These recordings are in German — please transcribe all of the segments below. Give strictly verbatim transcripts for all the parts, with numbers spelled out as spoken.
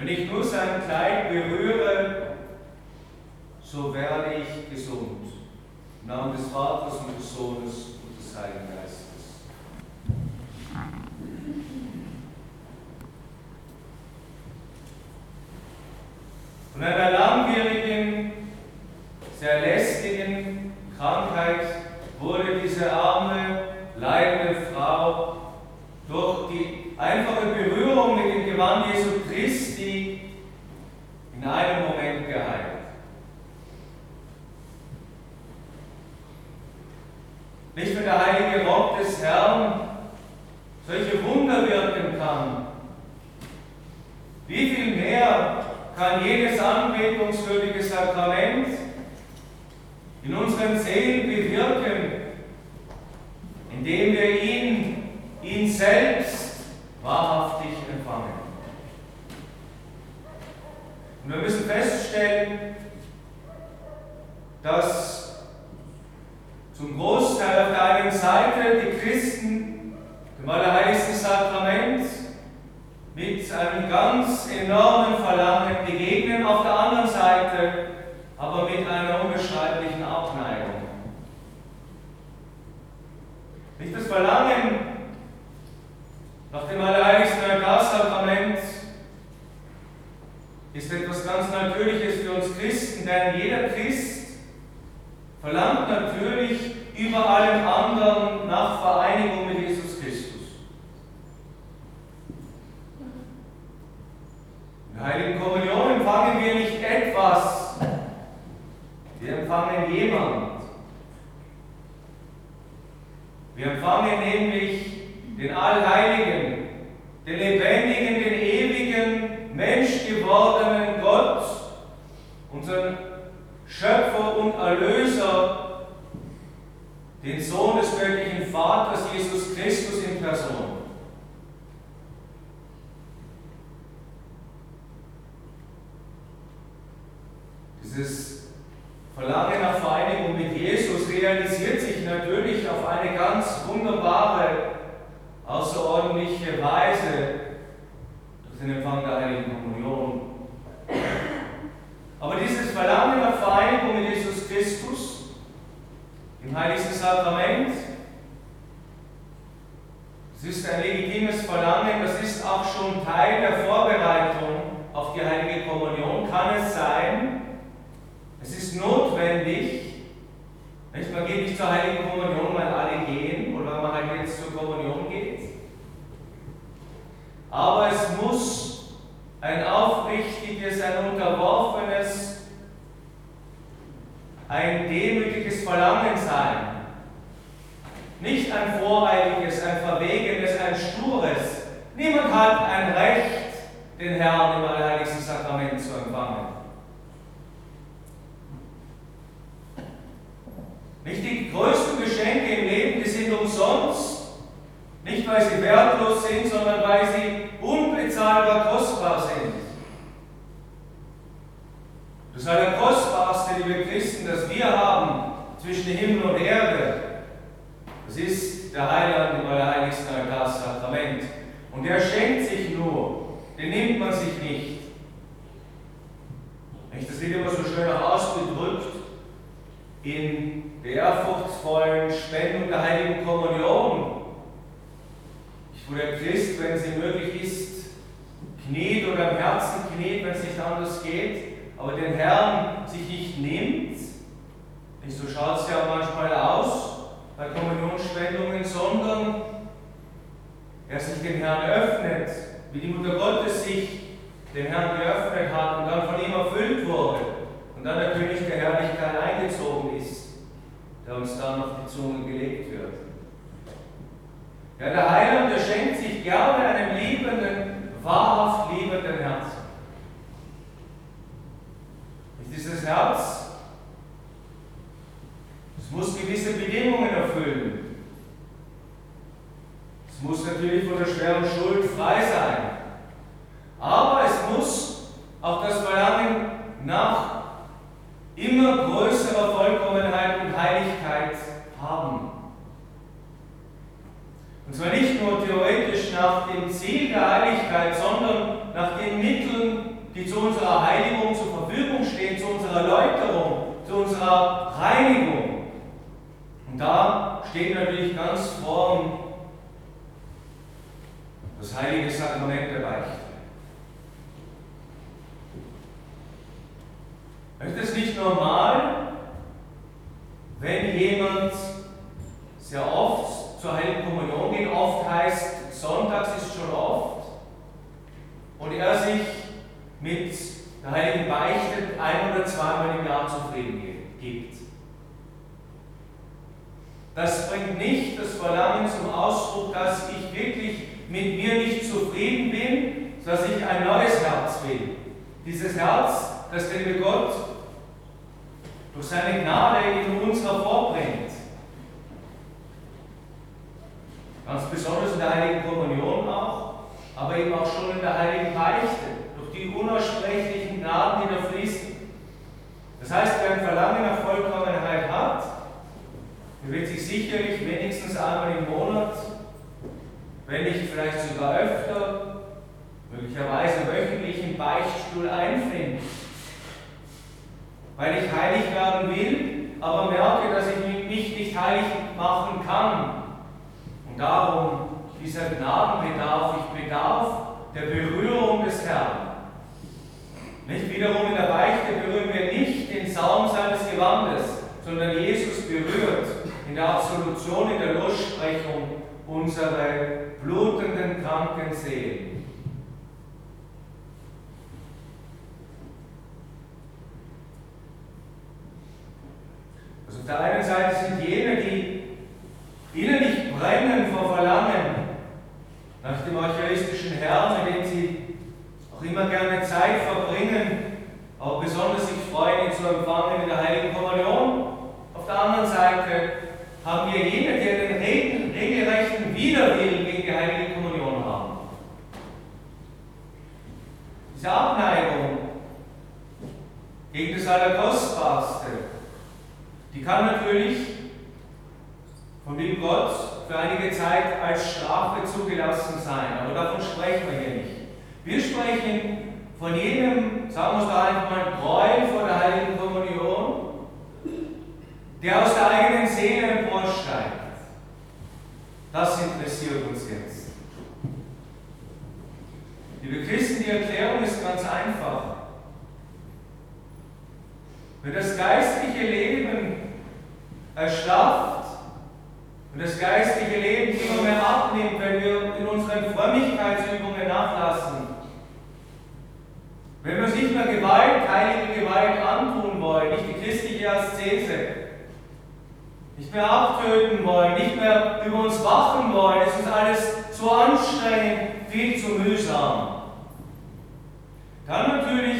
Wenn ich nur sein Kleid berühre, so werde ich gesund. Im Namen des Vaters und des Sohnes und des Heiligen Geistes. Von einer langwierigen, sehr lästigen Krankheit wurde diese arme, leidende Frau durch die einfache Berührung mit dem Gewand Jesu Christi in einem Moment geheilt. Nicht wenn der heilige Rock des Herrn solche Wunder wirken kann, wie viel mehr kann jedes anbetungswürdige Sakrament in unseren Seelen bewirken, indem wir ihn, ihn selbst wahrhaftig empfangen. Und wir müssen feststellen, dass zum Großteil auf der einen Seite die Christen dem Allerheiligsten Sakrament mit einem ganz enormen Verlangen begegnen, auf der anderen Seite aber mit einer unbeschreiblichen Abneigung. Nicht das Verlangen nach dem Allerheiligsten Altarsakrament ist etwas ganz Natürliches für uns Christen, denn jeder Christ verlangt natürlich über allem anderen nach Vereinigung mit Jesus Christus. In der Heiligen Kommunion empfangen wir nicht etwas, wir empfangen jemand. Wir empfangen nämlich den Allheiligen, den lebendigen, den ewigen, menschgewordenen Gott, unseren Schöpfer und Erlöser, den Sohn des göttlichen Vaters, Jesus Christus in Person. Dieses Verlangen nach Vereinigung mit Jesus realisiert sich natürlich auf eine ganz wunderbare, außerordentliche Weise durch den Empfang der Heiligen Kommunion. Aber dieses Verlangen nach Vereinigung mit Jesus Christus im Heiligsten Sakrament, das ist ein legitimes Verlangen, das ist auch schon Teil der Vorbereitung auf die Heilige Kommunion. Kann es sein, es ist notwendig, nicht? Man geht nicht zur Heiligen Kommunion, weil alle gehen oder man halt jetzt zur Kommunion geht. Aber es muss ein aufrichtiges, ein unterworfenes, ein demütiges Verlangen sein. Nicht ein voreiliges, ein verwegenes, ein stures. Niemand hat ein Recht, den Herrn im Allerheiligsten Sakrament zu empfangen. Nicht die größten Geschenke im Leben, die sind umsonst, nicht weil sie wertlos sind, sondern weil sie unbezahlbar kostbar sind. Das Allerkostbarste, liebe Christen, das wir haben zwischen Himmel und Erde, das ist der Heiland im Allerheiligsten Altarsakrament. Und der schenkt sich nur, den nimmt man sich nicht. Das wird immer so schön auch ausgedrückt in der ehrfurchtsvollen Spendung der Heiligen Kommunion. Wo der Christ, wenn es ihm möglich ist, kniet oder im Herzen kniet, wenn es nicht anders geht, aber den Herrn sich nicht nimmt, nicht so schaut es ja manchmal aus bei Kommunionspendungen, sondern er sich dem Herrn öffnet, wie die Mutter Gottes sich dem Herrn geöffnet hat und dann von ihm erfüllt wurde und dann der König der Herrlichkeit eingezogen ist, der uns dann auf die Zunge gelegt wird. Ja, der Heiland, der schenkt sich gerne einem liebenden, wahrhaft liebenden Herzen. Ist dieses Herz, es muss gewisse Bedingungen erfüllen. Es muss natürlich von der schweren Schuld frei sein. Aber es muss auch das Verlangen nach immer größerer Vollkommenheit und Heiligkeit haben. Und zwar nicht nur theoretisch nach dem Ziel der Heiligkeit, sondern nach den Mitteln, zu unserer Heiligung zur Verfügung stehen, zu unserer Erläuterung, zu unserer Reinigung. Und da steht natürlich ganz vorn das heilige Sakrament der Beichte. Ist es nicht normal, wenn jemand sehr oft zur Heiligen Kommunion geht, oft heißt, sonntags ist schon oft, und er sich mit der Heiligen Beichte ein- oder zweimal im Jahr zufrieden gibt? Das bringt nicht das Verlangen zum Ausdruck, dass ich wirklich mit mir nicht zufrieden bin, dass ich ein neues Herz will. Dieses Herz, das der liebe Gott durch seine Gnade in uns hervorbringt. Ganz besonders in der Heiligen Kommunion auch, aber eben auch schon in der Heiligen Beichte, durch die unaussprechlichen Gnaden, die da fließen. Das heißt, wer ein Verlangen nach Vollkommenheit hat, der wird sich sicherlich wenigstens einmal im Monat, wenn nicht vielleicht sogar öfter, möglicherweise wöchentlich im Beichtstuhl einfinden. Weil ich heilig werden will, aber merke, dass ich mich nicht heilig machen kann. Und darum dieser Gnadenbedarf, ich bedarf der Berührung des Herrn. Nicht wiederum in der Beichte berühren wir nicht den Saum seines Gewandes, sondern Jesus berührt in der Absolution, in der Lossprechung unsere blutenden, kranken Seelen. Also auf der einen Seite sind jene, die innerlich brennen vor Verlangen nach dem eucharistischen Herrn, mit dem sie auch immer gerne Zeit verbringen, auch besonders sich freuen, ihn zu empfangen in der Heiligen Kommunion. Auf der anderen Seite haben wir jene, die einen regelrechten Widerwillen gegen die Heilige Kommunion haben. Diese Abneigung gegen das Allerkostbarste, die kann natürlich vom lieben Gott für einige Zeit als Strafe zugelassen sein, aber davon sprechen wir hier nicht. Wir sprechen von jenem, sagen wir es da einfach mal, Gräuel vor der Heiligen Kommunion, der aus der eigenen Seele emporsteigt. Das interessiert uns jetzt. Liebe Christen, die Erklärung ist ganz einfach. Wenn das geistliche Leben erschlafft und das geistliche Leben immer mehr abnimmt, wenn wir in unseren Frömmigkeitsübungen nachlassen, wenn wir uns nicht mehr Gewalt, heilige Gewalt antun wollen, nicht die christliche Aszese, nicht mehr abtöten wollen, nicht mehr über uns wachen wollen, es ist alles zu anstrengend, viel zu mühsam. Dann natürlich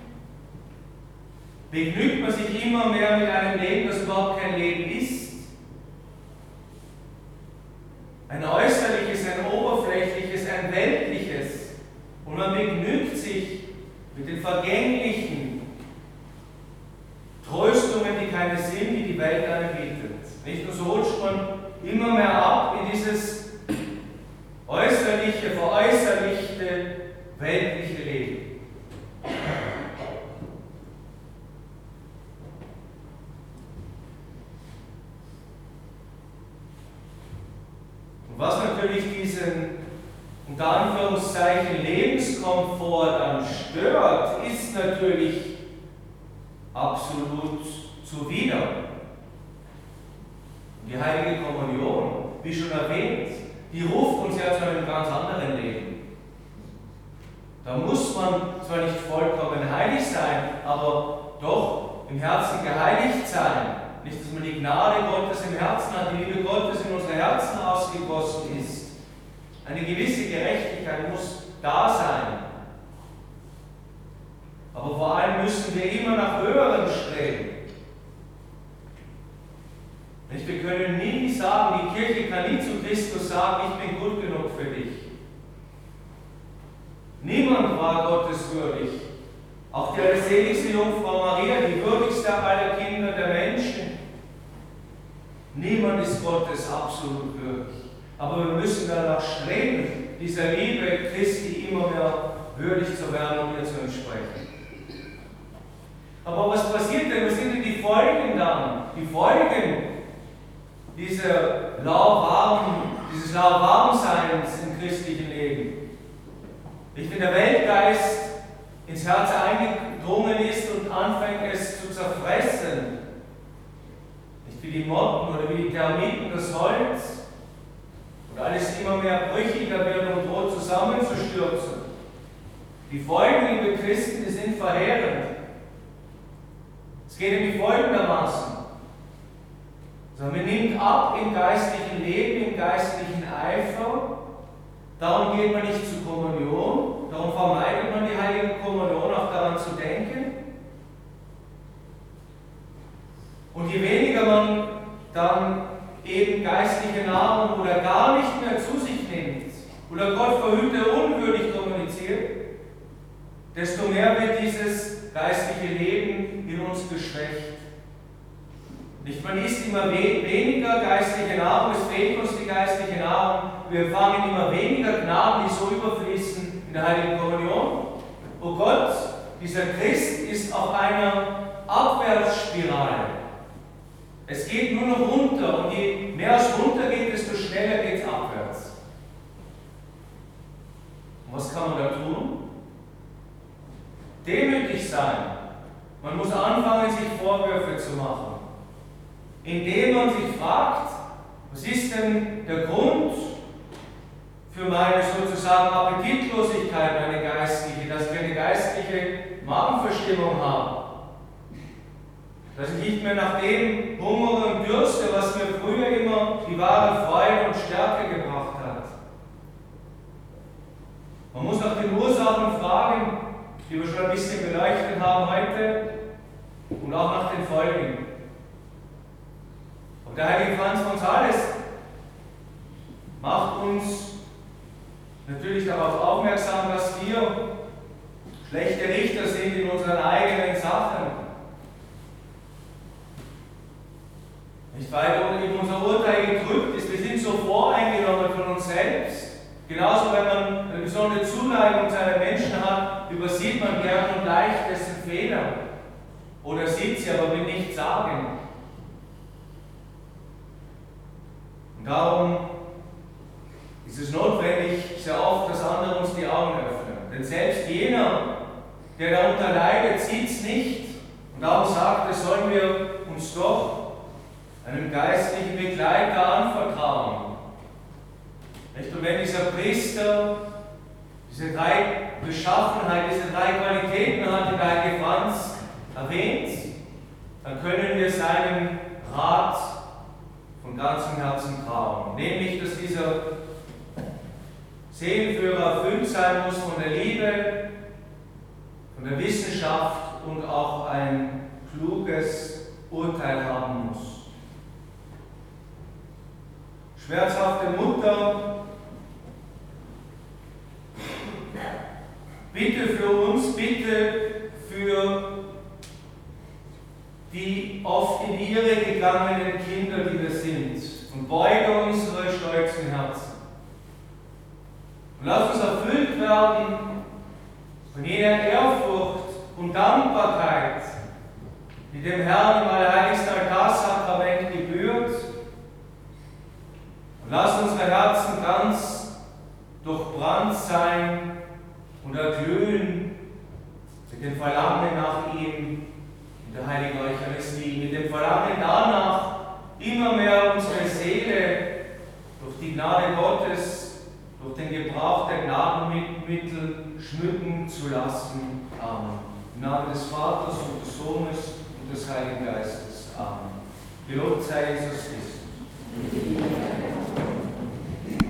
begnügt man sich immer mehr mit einem Leben, das überhaupt kein Leben ist. Ein äußerliches, ein oberflächliches, ein weltliches. Und man begnügt sich mit den vergänglichen Tröstungen, die keine sind, die die Welt einem bietet. Nicht nur so rutscht man immer mehr ab in dieses äußerliche, veräußerlichte, weltliche Leben. Und was natürlich diesen, unter Anführungszeichen, Lebenskomfort dann stört, ist natürlich absolut zuwider. Die Heilige Kommunion, wie schon erwähnt, die ruft uns ja zu einem ganz anderen Leben. Da muss man zwar nicht vollkommen heilig sein, aber doch im Herzen geheiligt sein. Nicht, dass man die Gnade Gottes im Herzen hat, die Liebe Gottes in unsere Herzen ausgegossen ist. Eine gewisse Gerechtigkeit muss da sein. Aber vor allem müssen wir immer nach Höherem streben. Nicht, wir können nie sagen, die Kirche kann nie zu Christus sagen, ich bin gut genug für dich. Niemand war Gottes würdig. Auch die allerseligste Jungfrau Maria, die würdigste aller Kinder der Menschen. Niemand ist Gottes absolut würdig. Aber wir müssen danach streben, dieser Liebe Christi immer mehr würdig zu werden und ihr zu entsprechen. Aber was passiert denn? Was sind denn die Folgen dann? Die Folgen dieser lauwarm, dieses Lauwarmseins im christlichen Leben. Nicht, wenn der Weltgeist ins Herz eingedrungen ist und anfängt es zu zerfressen, nicht wie die Motten oder wie die Termiten das Holz, und alles immer mehr brüchiger wird und droht zusammenzustürzen. Die Folgen, liebe Christen, die sind verheerend. Es geht nämlich folgendermaßen. Also man nimmt ab im geistlichen Leben, im geistlichen Eifer. Darum geht man nicht zur Kommunion. Darum vermeidet man die heilige Kommunion, auch daran zu denken. Und je weniger man dann eben geistliche Nahrung oder gar nicht mehr zu sich nimmt oder Gott verhüte unwürdig kommuniziert, desto mehr wird dieses geistliche Leben in uns geschwächt. Nicht, man isst immer we weniger geistliche Nahrung, es fehlt uns die geistliche Nahrung, wir empfangen immer weniger Gnaden, die so überfließen in der Heiligen Kommunion. Oh Gott, dieser Christ ist auf einer Abwärtsspirale. Es geht nur noch runter und je mehr es runter geht, desto schneller geht es abwärts. Und was kann man da tun? Demütig sein. Man muss anfangen, sich Vorwürfe zu machen. Indem man sich fragt, was ist denn der Grund für meine sozusagen Appetitlosigkeit, meine geistliche, dass ich eine geistliche Magenverstimmung habe. Dass ich nicht mehr nach dem hungere und dürste, was mir früher immer die wahre Freude und Stärke gebracht hat. Man muss nach den Ursachen fragen, die wir schon ein bisschen beleuchtet haben heute, und auch nach den Folgen. Und der heilige Franz von Sales macht uns natürlich darauf aufmerksam, dass wir schlechte Richter sind in unseren eigenen Sachen. Nicht, weil eben unser Urteil gedrückt ist, wir sind so voreingenommen von uns selbst. Genauso, wenn man eine besondere Zuneigung zu einem Menschen hat, übersieht man gern und leicht dessen Fehler. Oder sieht sie, aber will nichts sagen. Und darum ist es notwendig, sehr oft, dass andere uns die Augen öffnen. Denn selbst jener, der darunter leidet, sieht es nicht. Und darum sagt es, sollen wir uns doch einem geistlichen Begleiter anvertrauen. Und wenn dieser Priester diese drei Beschaffenheiten, diese drei Qualitäten hat, die der heilige Franz erwähnt, dann können wir seinem Rat von ganzem Herzen trauen. Nämlich, dass dieser Seelenführer erfüllt sein muss von der Liebe, von der Wissenschaft und auch ein kluges Urteil haben muss. Schmerzhafte Mutter, bitte für uns, bitte für die oft in Irre gegangenen Kinder, die wir sind, und beuge unsere stolzen Herzen. Und lass uns erfüllt werden von jener Ehrfurcht und Dankbarkeit, die dem Herrn im allerheiligsten Altarsakrament gebührt. Und lass unsere Herzen ganz durchbrannt sein und erglühen mit dem Verlangen nach ihm in der heiligen Eucharistie, mit dem Verlangen danach, immer mehr unsere Seele durch die Gnade Gottes, durch den Gebrauch der Gnadenmittel schmücken zu lassen. Amen. Im Namen des Vaters und des Sohnes und des Heiligen Geistes. Amen. Gelobt sei Jesus Christus.